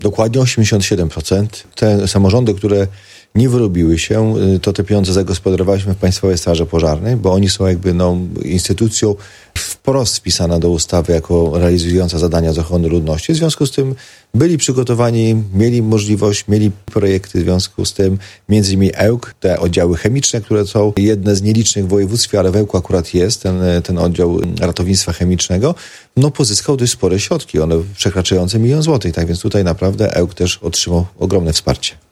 Dokładnie 87%. Te samorządy, które nie wyrobiły się, to te pieniądze zagospodarowaliśmy w Państwowej Straży Pożarnej, bo oni są instytucją wprost wpisana do ustawy jako realizująca zadania z ochrony ludności. W związku z tym byli przygotowani, mieli możliwość, mieli projekty, w związku z tym między innymi EłK, te oddziały chemiczne, które są jedne z nielicznych w województwie, ale w EłKu akurat jest ten oddział ratownictwa chemicznego, pozyskał dość spore środki, one przekraczające 1 000 000 złotych, tak więc tutaj naprawdę EłK też otrzymał ogromne wsparcie.